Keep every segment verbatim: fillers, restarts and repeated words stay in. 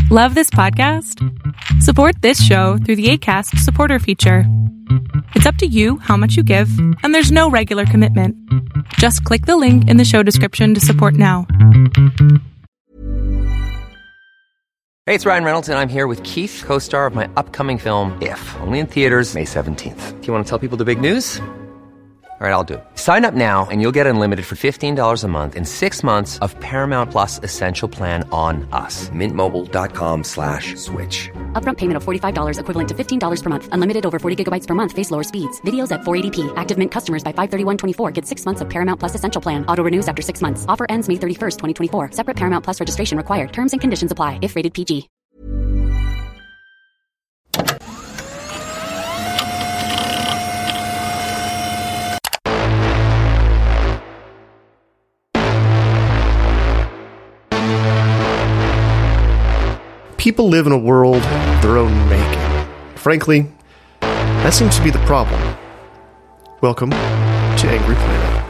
Love this podcast? Support this show through the Acast supporter feature. It's up to you how much you give, and there's no regular commitment. Just click the link in the show description to support now. Hey, it's Ryan Reynolds, and I'm here with Keith, co-star of my upcoming film, If, only in theaters May seventeenth. Do you want to tell people the big news? All right, I'll do it. Sign up now and you'll get unlimited for fifteen dollars a month and six months of Paramount Plus Essential Plan on us. Mint Mobile dot com slash switch. Upfront payment of forty-five dollars equivalent to fifteen dollars per month. Unlimited over forty gigabytes per month. Face lower speeds. Videos at four eighty p. Active Mint customers by five thirty-one twenty-four get six months of Paramount Plus Essential Plan. Auto renews after six months. Offer ends May thirty-first, twenty twenty-four. Separate Paramount Plus registration required. Terms and conditions apply if rated P G. People live in a world of their own making. Frankly, that seems to be the problem. Welcome to Angry Planet.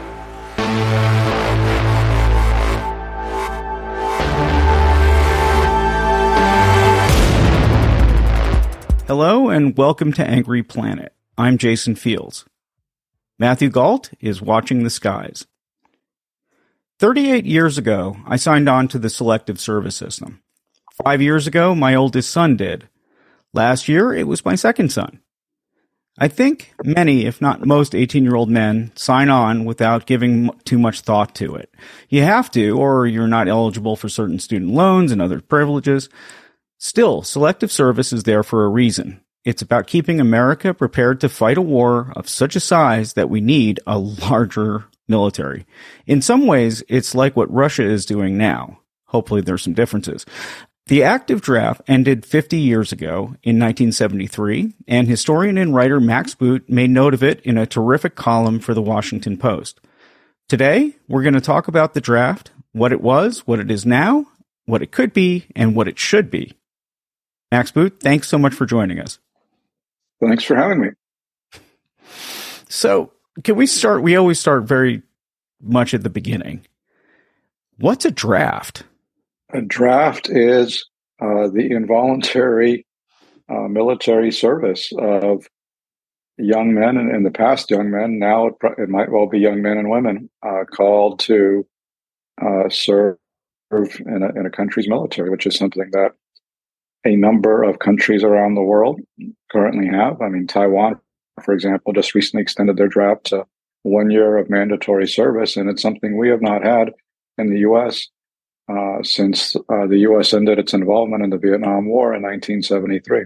Hello and welcome to Angry Planet. I'm Jason Fields. Matthew Gault is watching the skies. thirty-eight years ago, I signed on to the Selective Service System. Five years ago, my oldest son did. Last year, it was my second son. I think many, if not most, eighteen-year-old men sign on without giving too much thought to it. You have to, or you're not eligible for certain student loans and other privileges. Still, selective service is there for a reason. It's about keeping America prepared to fight a war of such a size that we need a larger military. In some ways, it's like what Russia is doing now. Hopefully there's some differences. The active draft ended fifty years ago in nineteen seventy-three, and historian and writer Max Boot made note of it in a terrific column for the Washington Post. Today, we're going to talk about the draft, what it was, what it is now, what it could be, and what it should be. Max Boot, thanks so much for joining us. Thanks for having me. So, can we start? We always start very much at the beginning. What's a draft? A draft is uh, the involuntary uh, military service of young men, and in the past, young men. Now it, it might well be young men and women uh, called to uh, serve in a, in a country's military, which is something that a number of countries around the world currently have. I mean, Taiwan, for example, just recently extended their draft to one year of mandatory service, and it's something we have not had in the U S Uh, since uh, the U S ended its involvement in the Vietnam War in nineteen seventy-three.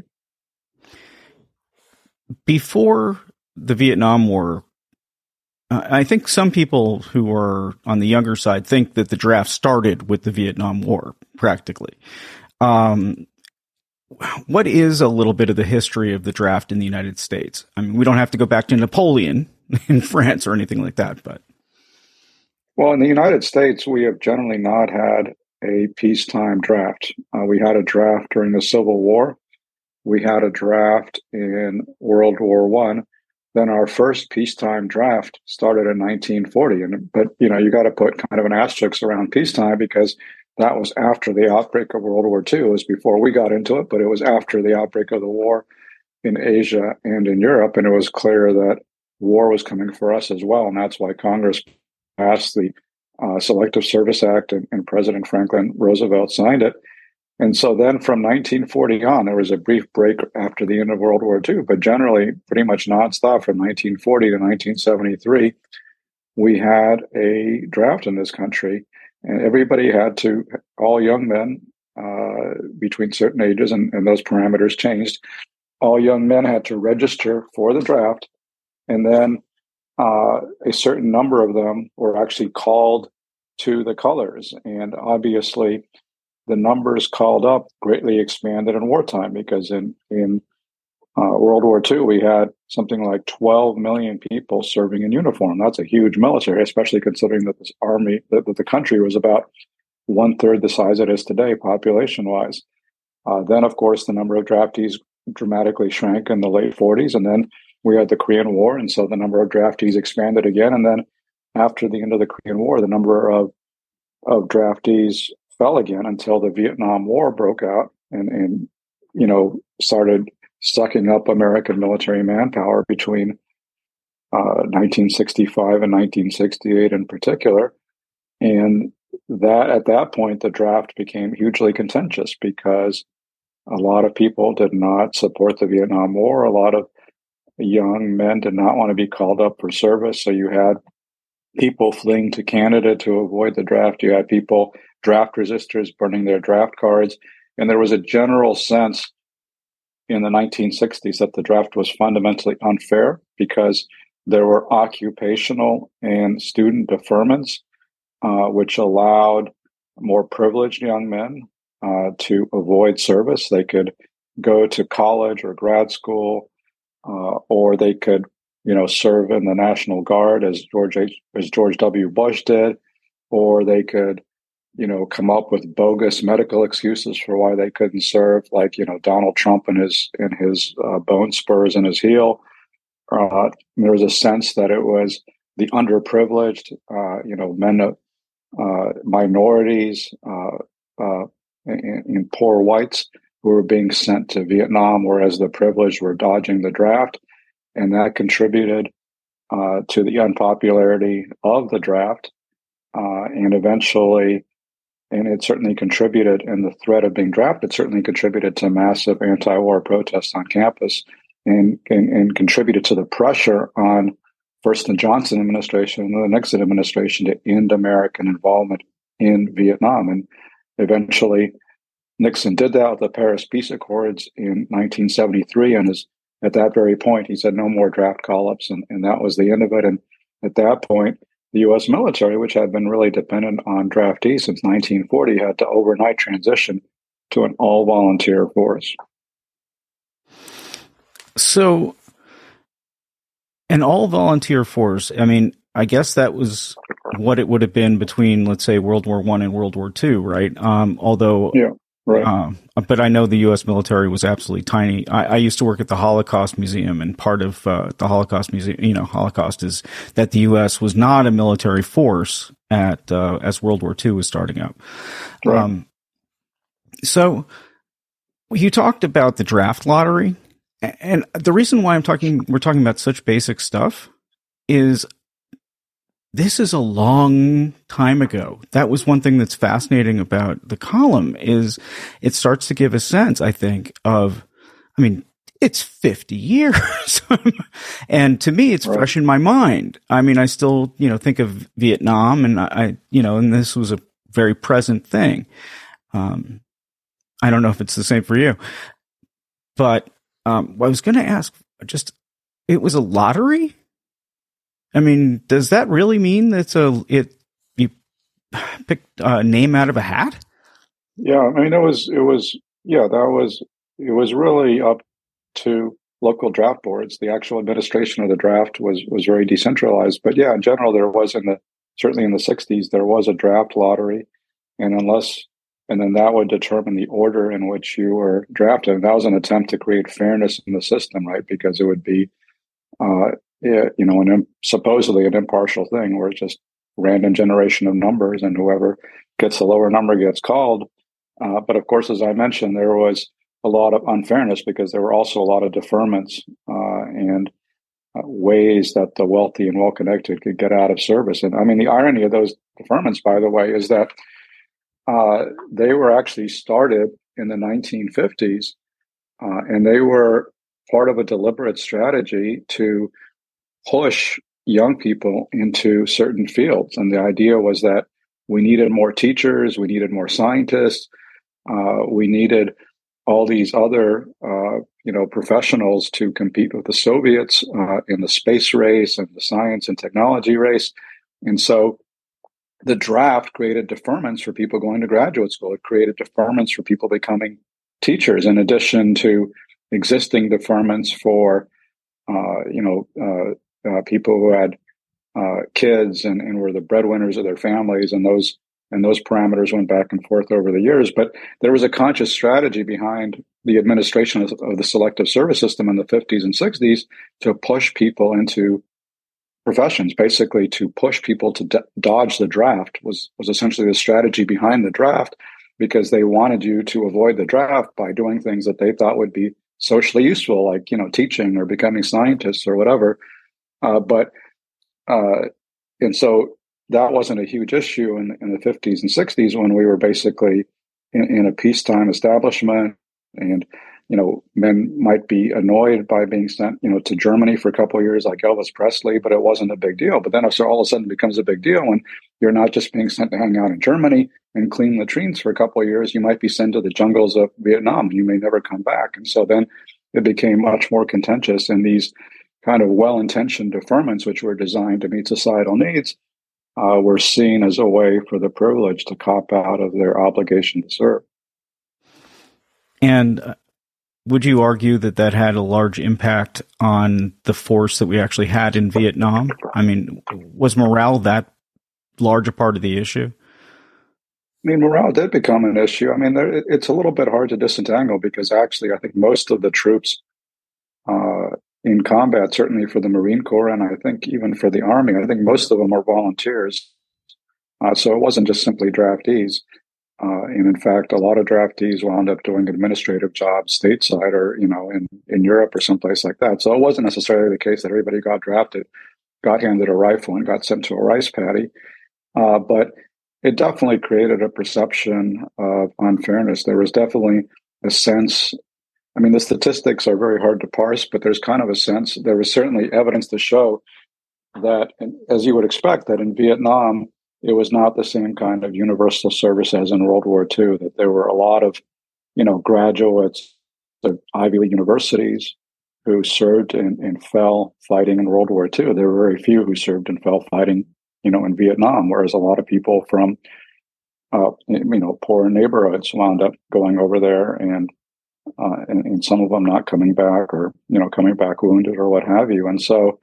Before the Vietnam War, uh, I think some people who are on the younger side think that the draft started with the Vietnam War, practically. Um, what is a little bit of the history of the draft in the United States? I mean, we don't have to go back to Napoleon in France or anything like that, but... Well, in the United States, we have generally not had a peacetime draft. Uh, we had a draft during the Civil War. We had a draft in World War One. Then our first peacetime draft started in nineteen forty. And but you know, you got to put kind of an asterisk around peacetime because that was after the outbreak of World War Two. It was before we got into it, but it was after the outbreak of the war in Asia and in Europe, and it was clear that war was coming for us as well, and that's why Congress passed the uh, Selective Service Act, and, and President Franklin Roosevelt signed it. And so then from nineteen forty on, there was a brief break after the end of World War Two, but generally pretty much nonstop from nineteen forty to nineteen seventy-three, we had a draft in this country, and everybody had to, all young men uh, between certain ages, and, and those parameters changed, all young men had to register for the draft, and then Uh, a certain number of them were actually called to the colors. And obviously, the numbers called up greatly expanded in wartime because in, in uh, World War Two, we had something like twelve million people serving in uniform. That's a huge military, especially considering that this army, that, that the country was about one third the size it is today, population-wise. Uh, then, of course, the number of draftees dramatically shrank in the late forties, and then we had the Korean War, and so the number of draftees expanded again. And then after the end of the Korean War, the number of, of draftees fell again until the Vietnam War broke out and, and you know, started sucking up American military manpower between uh, nineteen sixty-five and nineteen sixty-eight in particular. And that at that point, the draft became hugely contentious because a lot of people did not support the Vietnam War. A lot of young men did not want to be called up for service. So you had people fleeing to Canada to avoid the draft. You had people, draft resistors, burning their draft cards. And there was a general sense in the nineteen sixties that the draft was fundamentally unfair because there were occupational and student deferments, uh, which allowed more privileged young men uh, to avoid service. They could go to college or grad school, uh, or they could, you know, serve in the National Guard as George H, as George W. Bush did, or they could, you know, come up with bogus medical excuses for why they couldn't serve, like, you know, Donald Trump and his and his uh, bone spurs in his heel. Uh, there was a sense that it was the underprivileged, uh, you know, men, uh, minorities, uh, uh, and, and poor whites who were being sent to Vietnam, whereas the privileged were dodging the draft. And that contributed uh, to the unpopularity of the draft. Uh, and eventually, and it certainly contributed in the threat of being drafted, certainly contributed to massive anti-war protests on campus and, and, and contributed to the pressure on first the Johnson administration and then the Nixon administration to end American involvement in Vietnam. And eventually, Nixon did that with the Paris Peace Accords in nineteen seventy-three. And his, at that very point, he said no more draft call-ups, and, and that was the end of it. And at that point, the U S military, which had been really dependent on draftees since nineteen forty, had to overnight transition to an all-volunteer force. So, an all-volunteer force, I mean, I guess that was what it would have been between, let's say, World War One and World War Two, right? Um, although, yeah, right. Um, but I know the U S military was absolutely tiny. I, I used to work at the Holocaust Museum, and part of uh, the Holocaust Museum, you know, Holocaust is that the U S was not a military force at uh, as World War Two was starting up. Right. Um, so you talked about the draft lottery, and the reason why I'm talking, we're talking about such basic stuff, is this is a long time ago. That was one thing that's fascinating about the column, is it starts to give a sense, I think, of, I mean, it's fifty years. And to me, it's right. fresh in my mind. I mean, I still, you know, think of Vietnam, and I, you know, and this was a very present thing. Um, I don't know if it's the same for you, but um, I was going to ask, just, it was a lottery? I mean, does that really mean that it's a, it, you picked a name out of a hat? Yeah, I mean, it was, it was, yeah, that was, it was really up to local draft boards. The actual administration of the draft was, was very decentralized. But yeah, in general, there was in the, certainly in the sixties, there was a draft lottery. And unless, and then that would determine the order in which you were drafted. And that was an attempt to create fairness in the system, right? Because it would be, uh, Yeah, you know, an supposedly an impartial thing where it's just random generation of numbers, and whoever gets the lower number gets called. Uh, but of course, as I mentioned, there was a lot of unfairness because there were also a lot of deferments uh, and uh, ways that the wealthy and well-connected could get out of service. And I mean, the irony of those deferments, by the way, is that uh, they were actually started in the nineteen fifties, uh, and they were part of a deliberate strategy to push young people into certain fields. And the idea was that we needed more teachers, we needed more scientists, uh, we needed all these other, uh, you know, professionals to compete with the Soviets uh, in the space race and the science and technology race. And so the draft created deferments for people going to graduate school. It created deferments for people becoming teachers, in addition to existing deferments for, uh, you know, uh, uh, people who had uh, kids and, and were the breadwinners of their families, and those and those parameters went back and forth over the years. But there was a conscious strategy behind the administration of, of the selective service system in the fifties and sixties to push people into professions, basically to push people to d- dodge the draft was was essentially the strategy behind the draft, because they wanted you to avoid the draft by doing things that they thought would be socially useful, like, you know, teaching or becoming scientists or whatever. Uh, but, uh, and so that wasn't a huge issue in, in the fifties and sixties when we were basically in, in a peacetime establishment. And, you know, men might be annoyed by being sent, you know, to Germany for a couple of years like Elvis Presley, but it wasn't a big deal. But then so all of a sudden it becomes a big deal when you're not just being sent to hang out in Germany and clean latrines for a couple of years. You might be sent to the jungles of Vietnam and you may never come back. And so then it became much more contentious, and these kind of well-intentioned deferments, which were designed to meet societal needs, uh, were seen as a way for the privileged to cop out of their obligation to serve. And uh, would you argue that that had a large impact on the force that we actually had in Vietnam? I mean, was morale that large a part of the issue? I mean, morale did become an issue. I mean, there, it's a little bit hard to disentangle because actually I think most of the troops uh, in combat, certainly for the Marine Corps, and I think even for the Army, I think most of them are volunteers. Uh, so it wasn't just simply draftees. Uh, and in fact, a lot of draftees wound up doing administrative jobs stateside or, you know, in, in Europe or someplace like that. So it wasn't necessarily the case that everybody got drafted, got handed a rifle, and got sent to a rice paddy. Uh, but it definitely created a perception of unfairness. There was definitely a sense, I mean, the statistics are very hard to parse, but there's kind of a sense, there was certainly evidence to show that, as you would expect, that in Vietnam, it was not the same kind of universal service as in World War Two, that there were a lot of, you know, graduates of Ivy League universities who served and, and fell fighting in World War Two. There were very few who served and fell fighting, you know, in Vietnam, whereas a lot of people from, uh, you know, poor neighborhoods wound up going over there and, uh, and, and some of them not coming back or, you know, coming back wounded or what have you. And so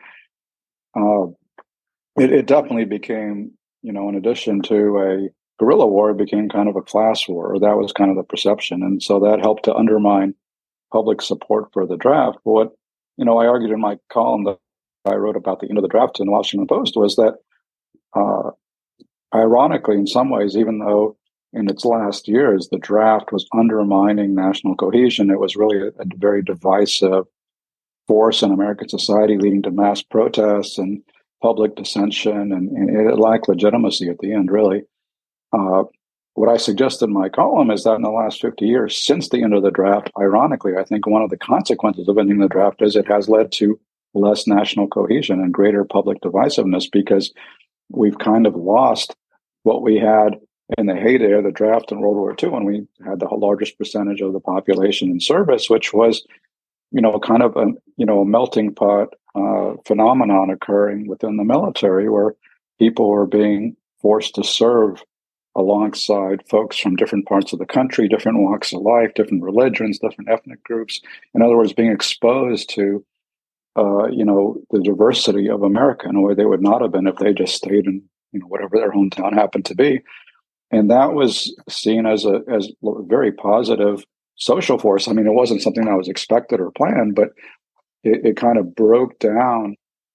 uh, it, it definitely became, you know, in addition to a guerrilla war, it became kind of a class war, or that was kind of the perception. And so that helped to undermine public support for the draft. But what, you know, I argued in my column that I wrote about the end of the draft in the Washington Post was that, uh, ironically, in some ways, even though in its last years, the draft was undermining national cohesion, it was really a, a very divisive force in American society, leading to mass protests and public dissension, and, and it lacked legitimacy at the end, really. Uh, what I suggest in my column is that in the last fifty years, since the end of the draft, ironically, I think one of the consequences of ending the draft is it has led to less national cohesion and greater public divisiveness, because we've kind of lost what we had in the heyday of the draft in World War Two, when we had the largest percentage of the population in service, which was, you know, kind of a, you know, a melting pot uh, phenomenon occurring within the military, where people were being forced to serve alongside folks from different parts of the country, different walks of life, different religions, different ethnic groups. In other words, being exposed to, uh, you know, the diversity of America in a way they would not have been if they just stayed in, you know, whatever their hometown happened to be. And that was seen as a as a very positive social force. I mean, it wasn't something that was expected or planned, but it, it kind of broke down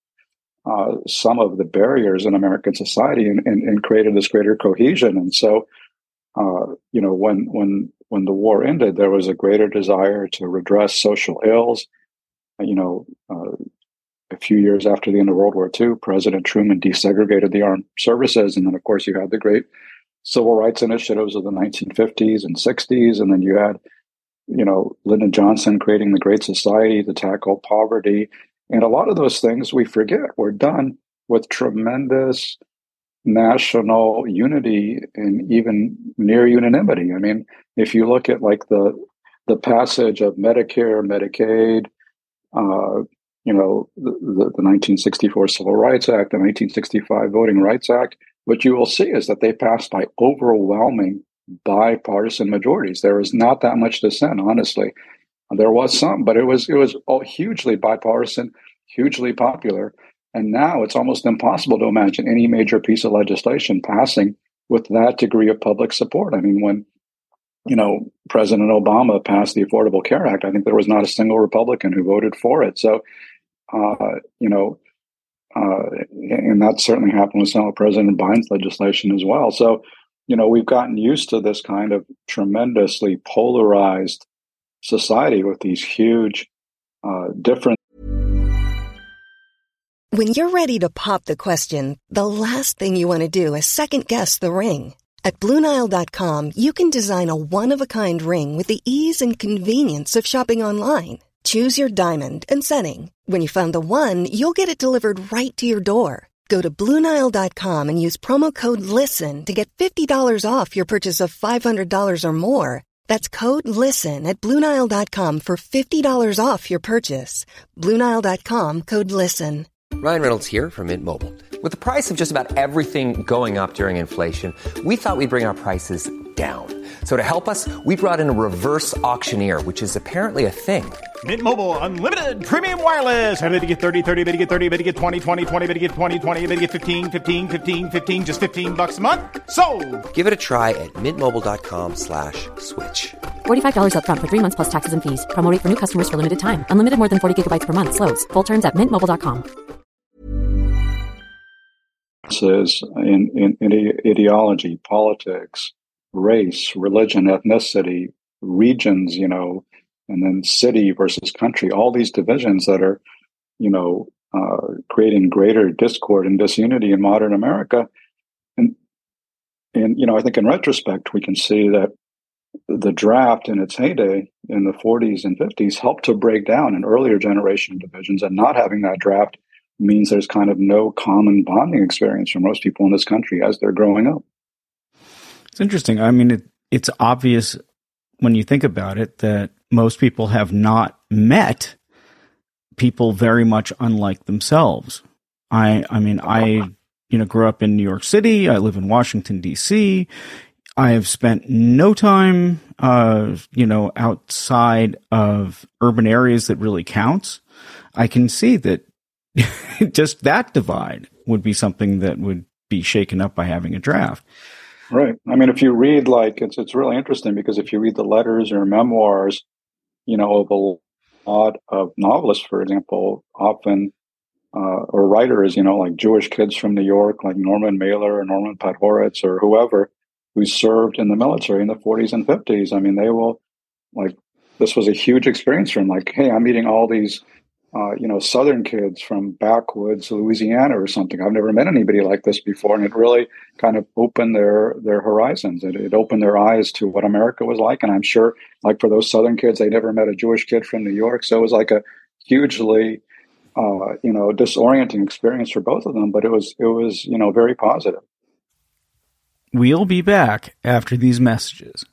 uh, some of the barriers in American society and, and, and created this greater cohesion. And so, uh, you know, when when when the war ended, there was a greater desire to redress social ills. You know, uh, a few years after the end of World War Two, President Truman desegregated the armed services, and then, of course, you had the great civil rights initiatives of the nineteen fifties and sixties, and then you had, you know, Lyndon Johnson creating the Great Society to tackle poverty. And a lot of those things we forget were done with tremendous national unity and even near unanimity. I mean, if you look at like the the passage of Medicare, Medicaid, uh, you know, the, the nineteen sixty-four Civil Rights Act, the nineteen sixty-five Voting Rights Act, what you will see is that they passed by overwhelming bipartisan majorities. There was not that much dissent, honestly. There was some, but it was it was all hugely bipartisan, hugely popular. And now it's almost impossible to imagine any major piece of legislation passing with that degree of public support. I mean, when, you know, President Obama passed the Affordable Care Act, I think there was not a single Republican who voted for it. So, uh, you know, uh, and that certainly happened with some of President Biden's legislation as well. So you know, we've gotten used to this kind of tremendously polarized society with these huge uh, different. When you're ready to pop the question, the last thing you want to do is second guess the ring. At Blue Nile dot com, you can design a one-of-a-kind ring with the ease and convenience of shopping online. Choose your diamond and setting. When you find the one, you'll get it delivered right to your door. Go to Blue Nile dot com and use promo code LISTEN to get fifty dollars off your purchase of five hundred dollars or more. That's code LISTEN at Blue Nile dot com for fifty dollars off your purchase. Blue Nile dot com, code LISTEN. Ryan Reynolds here from Mint Mobile. With the price of just about everything going up during inflation, we thought we'd bring our prices down. So to help us, we brought in a reverse auctioneer, which is apparently a thing. Mint Mobile Unlimited Premium Wireless. How to get thirty, thirty, how to get thirty, how to get twenty, twenty, twenty, how to get twenty, twenty, how to get fifteen, fifteen, fifteen, fifteen, just fifteen bucks a month? Sold! Give it a try at mintmobile.com slash switch. forty-five dollars up front for three months plus taxes and fees. Promo rate for new customers for limited time. Unlimited more than forty gigabytes per month. Slows full terms at mint mobile dot com. In, in, in ideology, politics, race, religion, ethnicity, regions, you know, and then city versus country, all these divisions that are, you know, uh, creating greater discord and disunity in modern America. And, and, you know, I think in retrospect, we can see that the draft in its heyday in the forties and fifties helped to break down an earlier generation of divisions, and not having that draft means there's kind of no common bonding experience for most people in this country as they're growing up. It's interesting. I mean, it, it's obvious when you think about it that most people have not met people very much unlike themselves. I, I mean, I, you know, grew up in New York City. I live in Washington, D C. I have spent no time, uh, you know, outside of urban areas that really counts. I can see that just that divide would be something that would be shaken up by having a draft. Right. I mean, if you read, like, it's it's really interesting because if you read the letters or memoirs, you know, of a lot of novelists, for example, often, uh, or writers, you know, like Jewish kids from New York, like Norman Mailer or Norman Podhoretz or whoever, who served in the military in the forties and fifties. I mean, they will, like, this was a huge experience for them. Like, hey, I'm meeting all these Uh, you know, Southern kids from backwoods Louisiana or something. I've never met anybody like this before, and it really kind of opened their their horizons. It, it opened their eyes to what America was like. And I'm sure, like for those Southern kids, they never met a Jewish kid from New York, so it was like a hugely, uh, you know, disorienting experience for both of them. But it was it was you know very positive. We'll be back after these messages,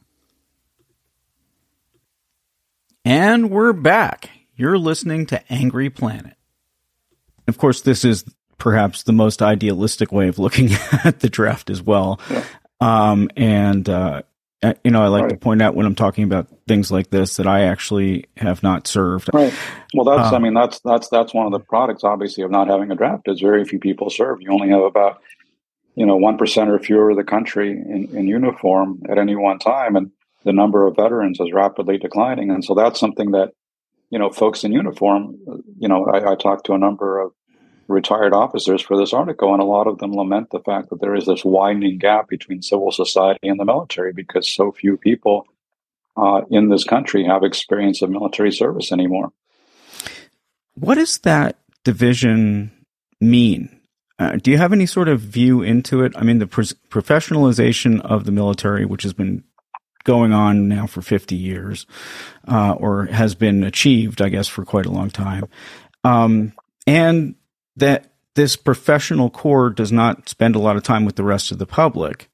and we're back. You're listening to Angry Planet. Of course, this is perhaps the most idealistic way of looking at the draft as well. Yeah. Um, and, uh, you know, I like right. to point out when I'm talking about things like this that I actually have not served. Right. Well, that's, um, I mean, that's, that's, that's one of the products, obviously, of not having a draft is very few people serve. You only have about, you know, one percent or fewer of the country in, in uniform at any one time. And the number of veterans is rapidly declining. And so that's something that, you know, folks in uniform, you know, I, I talked to a number of retired officers for this article, and a lot of them lament the fact that there is this widening gap between civil society and the military because so few people uh, in this country have experience of military service anymore. What does that division mean? Uh, do you have any sort of view into it? I mean, the pro- professionalization of the military, which has been going on now for fifty years, uh, or has been achieved, I guess, for quite a long time. Um, and that this professional corps does not spend a lot of time with the rest of the public.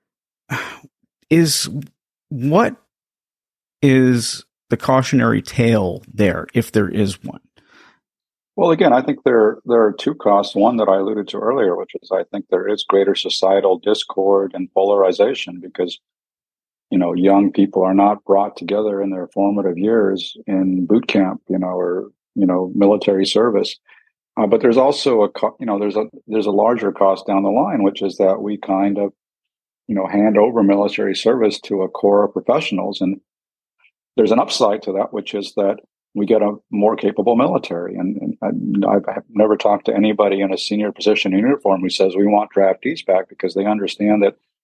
Is what is the cautionary tale there, if there is one? Well, again, I think there there are two costs. One that I alluded to earlier, which is I think there is greater societal discord and polarization because you know, young people are not brought together in their formative years in boot camp, you know, or, you know, military service. Uh, but there's also a, co- you know, there's a, there's a larger cost down the line, which is that we kind of, you know, hand over military service to a core of professionals. And there's an upside to that, which is that we get a more capable military. And, and I've never talked to anybody in a senior position in uniform who says we want draftees back because they understand that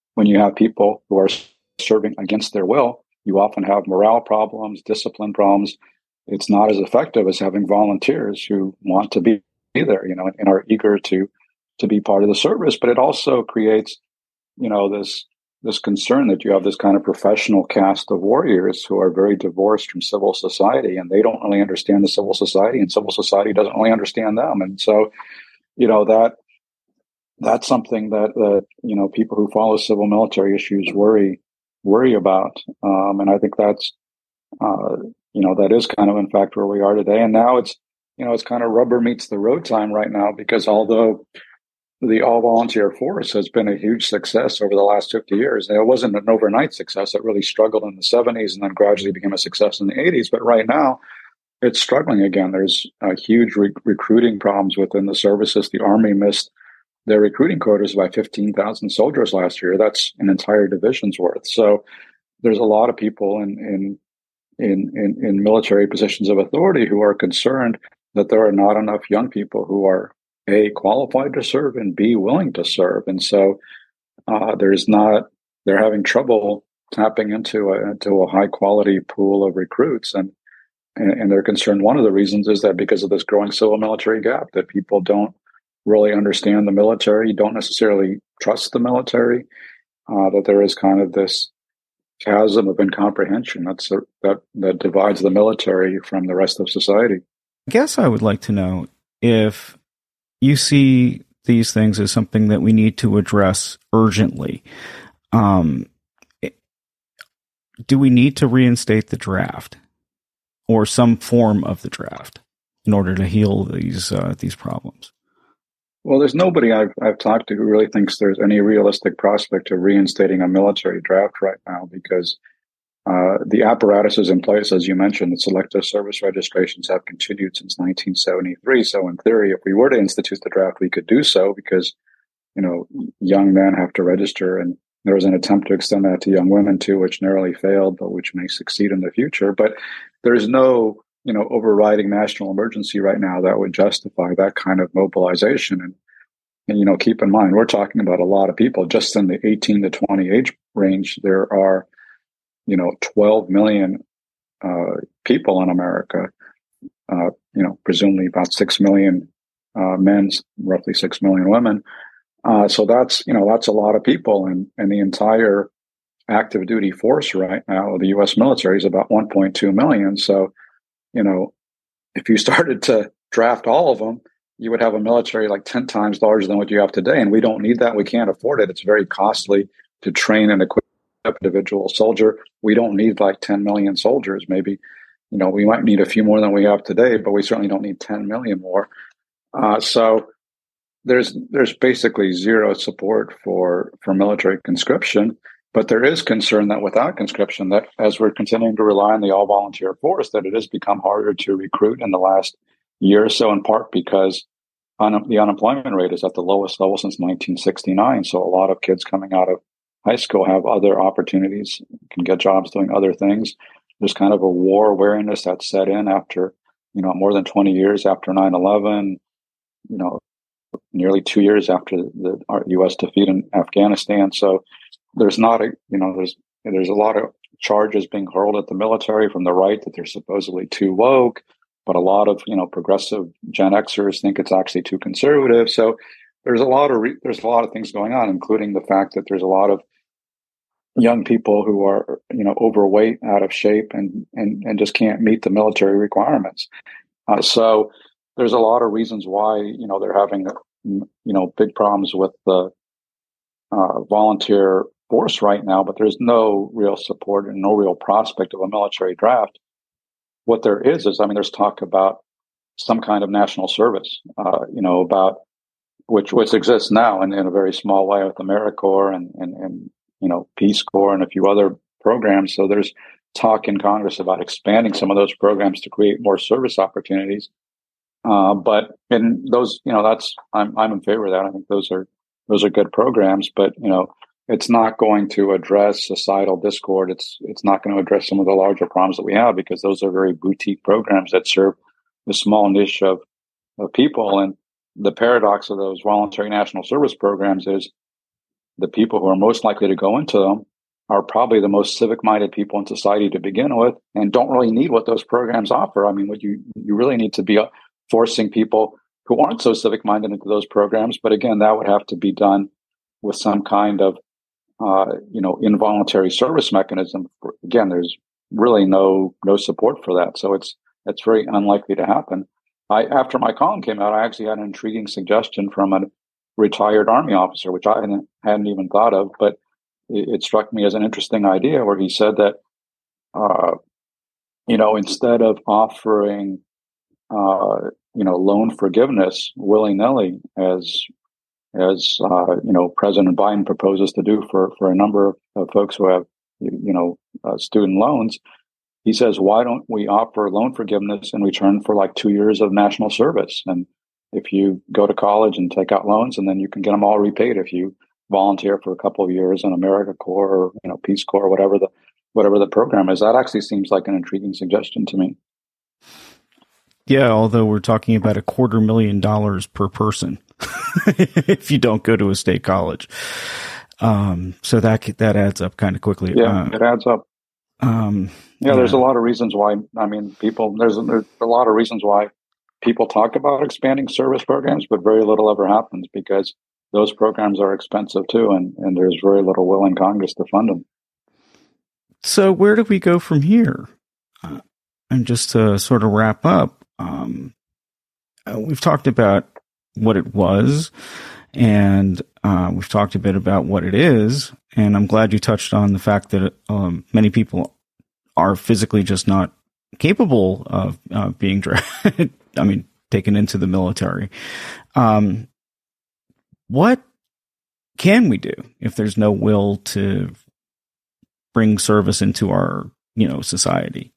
when you have people who are serving against their will, you often have morale problems, discipline problems. It's not as effective as having volunteers who want to be there, you know, and are eager to to be part of the service. But it also creates, you know, this this concern that you have this kind of professional caste of warriors who are very divorced from civil society, and they don't really understand the civil society, and civil society doesn't really understand them. And so, you know, that that's something that that you know people who follow civil military issues worry worry about. Um, and I think that's uh, you know that is kind of in fact where we are today. And now it's you know it's kind of rubber meets the road time right now, because although the all-volunteer force has been a huge success over the last fifty years. It wasn't an overnight success. It really struggled in the seventies and then gradually became a success in the eighties. But right now, it's struggling again. There's uh, huge re- recruiting problems within the services. The Army missed their recruiting quotas by fifteen thousand soldiers last year. That's an entire division's worth. So there's a lot of people in, in, in, in, in military positions of authority who are concerned that there are not enough young people who are A, qualified to serve, and B, willing to serve. And so uh, there's not, they're having trouble tapping into a, into a high quality pool of recruits. And, and, and they're concerned. One of the reasons is that because of this growing civil military gap, that people don't really understand the military, don't necessarily trust the military, uh, that there is kind of this chasm of incomprehension that's a, that, that divides the military from the rest of society. I guess I would like to know if you see these things as something that we need to address urgently. Um, do we need to reinstate the draft or some form of the draft in order to heal these uh, these problems? Well, there's nobody I've I've talked to who really thinks there's any realistic prospect of reinstating a military draft right now, because Uh, the apparatus is in place, as you mentioned. The selective service registrations have continued since nineteen seventy-three. So in theory, if we were to institute the draft, we could do so because, you know, young men have to register. And there was an attempt to extend that to young women too, which narrowly failed, but which may succeed in the future. But there's no, you know, overriding national emergency right now that would justify that kind of mobilization. And, and you know, keep in mind, we're talking about a lot of people. Just in the eighteen to twenty age range, there are you know, twelve million uh, people in America, uh, you know, presumably about six million uh, men, roughly six million women. Uh, so that's, you know, that's a lot of people. And, and the entire active duty force right now, the U S military, is about one point two million. So, you know, if you started to draft all of them, you would have a military like ten times larger than what you have today. And we don't need that. We can't afford it. It's very costly to train and equip individual soldier. We don't need like ten million soldiers. Maybe, you know, we might need a few more than we have today, but we certainly don't need ten million more. Uh, so there's there's basically zero support for for military conscription. But there is concern that without conscription, that as we're continuing to rely on the all volunteer force, that it has become harder to recruit in the last year or so, in part because un- the unemployment rate is at the lowest level since nineteen sixty-nine. So a lot of kids coming out of high school have other opportunities, can get jobs doing other things. There's kind of a war weariness that set in after, you know, more than twenty years after nine eleven, you know, nearly two years after the U S defeat in Afghanistan. So there's not a, you know, there's, there's a lot of charges being hurled at the military from the right that they're supposedly too woke, but a lot of, you know, progressive Gen Xers think it's actually too conservative. So there's a lot of, re- there's a lot of things going on, including the fact that there's a lot of young people who are, you know, overweight, out of shape, and and, and just can't meet the military requirements. Uh, so there's a lot of reasons why, you know, they're having, you know, big problems with the uh, volunteer force right now, but there's no real support and no real prospect of a military draft. What there is, is, I mean, there's talk about some kind of national service, uh, you know, about which, which exists now in, in a very small way with AmeriCorps and, and, and, you know, Peace Corps and a few other programs. So there's talk in Congress about expanding some of those programs to create more service opportunities. Uh, but in those, you know, that's, I'm, I'm in favor of that. I think those are, those are good programs, but, you know, it's not going to address societal discord. It's, it's not going to address some of the larger problems that we have, because those are very boutique programs that serve a small niche of, of people. And the paradox of those voluntary national service programs is the people who are most likely to go into them are probably the most civic-minded people in society to begin with, and don't really need what those programs offer. I mean, what you you really need to be forcing people who aren't so civic-minded into those programs. But again, that would have to be done with some kind of, uh, you know, involuntary service mechanism. Again, there's really no no support for that, so it's it's very unlikely to happen. I, after my column came out, I actually had an intriguing suggestion from a retired Army officer, which I hadn't, hadn't even thought of, but it, it struck me as an interesting idea, where he said that, uh, you know, instead of offering, uh, you know, loan forgiveness willy-nilly, as as uh, you know, President Biden proposes to do for for a number of, of folks who have, you know, uh, student loans. He says, why don't we offer loan forgiveness in return for like two years of national service? And if you go to college and take out loans, and then you can get them all repaid if you volunteer for a couple of years in AmeriCorps or, you know, Peace Corps, whatever the whatever the program is. That actually seems like an intriguing suggestion to me. Yeah, although we're talking about a quarter million dollars per person if you don't go to a state college. Um, so that that adds up kind of quickly. Yeah, uh, it adds up. Um, yeah, there's yeah. a lot of reasons why. I mean, people. There's there's a lot of reasons why people talk about expanding service programs, but very little ever happens because those programs are expensive too, and and there's very little will in Congress to fund them. So where do we go from here? Uh, and just to sort of wrap up, um, uh, we've talked about what it was, and uh, we've talked a bit about what it is. And I'm glad you touched on the fact that um, many people are physically just not capable of uh, being drafted. I mean, taken into the military. Um, what can we do if there's no will to bring service into our, you know, society?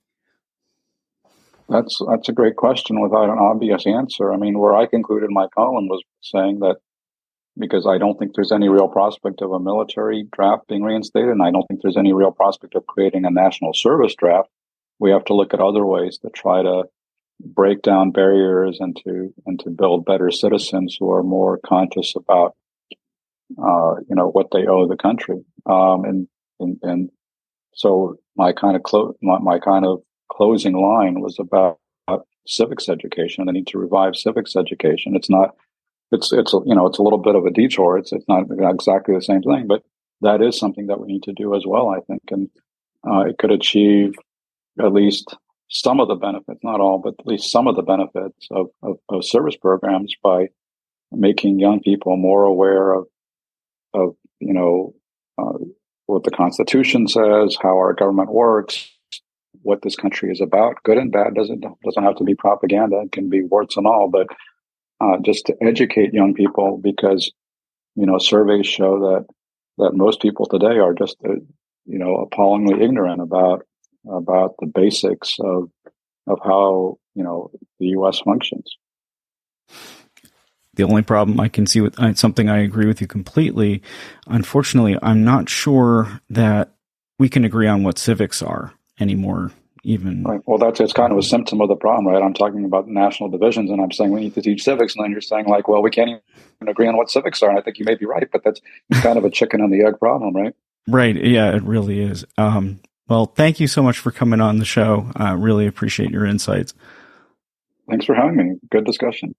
That's that's a great question without an obvious answer. I mean, where I concluded my column was saying that because I don't think there's any real prospect of a military draft being reinstated, and I don't think there's any real prospect of creating a national service draft, we have to look at other ways to try to break down barriers and to and to build better citizens who are more conscious about, uh, you know, what they owe the country. Um, and, and and so my kind of clo- my, my kind of closing line was about civics education. They need to revive civics education. It's not. It's it's you know it's a little bit of a detour. It's it's not exactly the same thing, but that is something that we need to do as well, I think, and uh, it could achieve at least some of the benefits, not all, but at least some of the benefits of of, of service programs by making young people more aware of of you know uh, what the Constitution says, how our government works, what this country is about. Good and bad doesn't doesn't have to be propaganda. It can be warts and all, but Uh, just to educate young people, because, you know, surveys show that that most people today are just, uh, you know, appallingly ignorant about about the basics of of how, you know, the U S functions. The only problem I can see with uh, something I agree with you completely. Unfortunately, I'm not sure that we can agree on what civics are anymore. Even right. Well, that's it's kind of a symptom of the problem, right? I'm talking about national divisions, and I'm saying we need to teach civics, and then you're saying like, well, we can't even agree on what civics are. And I think you may be right, but that's kind of a chicken and the egg problem, right? Right. Yeah, it really is. Um, well, thank you so much for coming on the show. I uh, really appreciate your insights. Thanks for having me. Good discussion.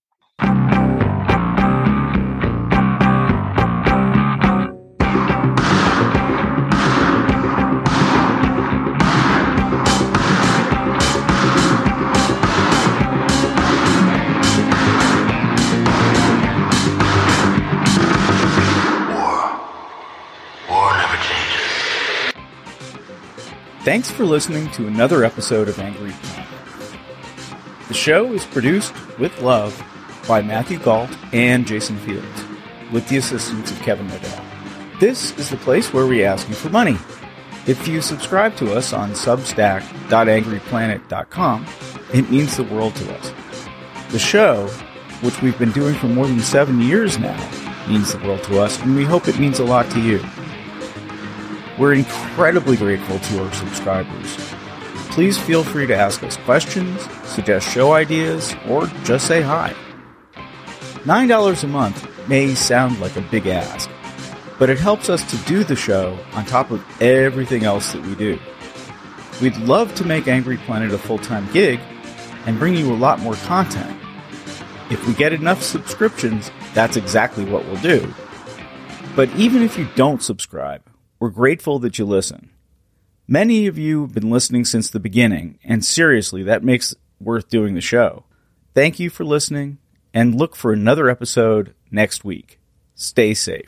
Thanks for listening to another episode of Angry Planet. The show is produced with love by Matthew Gault and Jason Fields, with the assistance of Kevin Nadell. This is the place where we ask you for money. If you subscribe to us on substack dot angry planet dot com, it means the world to us. The show, which we've been doing for more than seven years now, means the world to us, and we hope it means a lot to you. We're incredibly grateful to our subscribers. Please feel free to ask us questions, suggest show ideas, or just say hi. nine dollars a month may sound like a big ask, but it helps us to do the show on top of everything else that we do. We'd love to make Angry Planet a full-time gig and bring you a lot more content. If we get enough subscriptions, that's exactly what we'll do. But even if you don't subscribe, we're grateful that you listen. Many of you have been listening since the beginning, and seriously, that makes it worth doing the show. Thank you for listening, and look for another episode next week. Stay safe.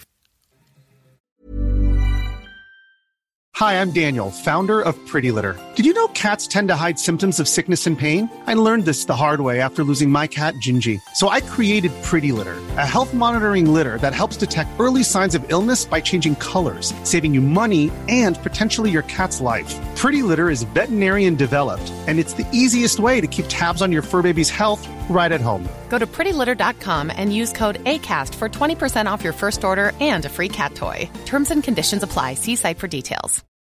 Hi, I'm Daniel, founder of Pretty Litter. Did you know cats tend to hide symptoms of sickness and pain? I learned this the hard way after losing my cat, Gingy. So I created Pretty Litter, a health monitoring litter that helps detect early signs of illness by changing colors, saving you money and potentially your cat's life. Pretty Litter is veterinarian developed, and it's the easiest way to keep tabs on your fur baby's health right at home. Go to pretty litter dot com and use code ACAST for twenty percent off your first order and a free cat toy. Terms and conditions apply. See site for details.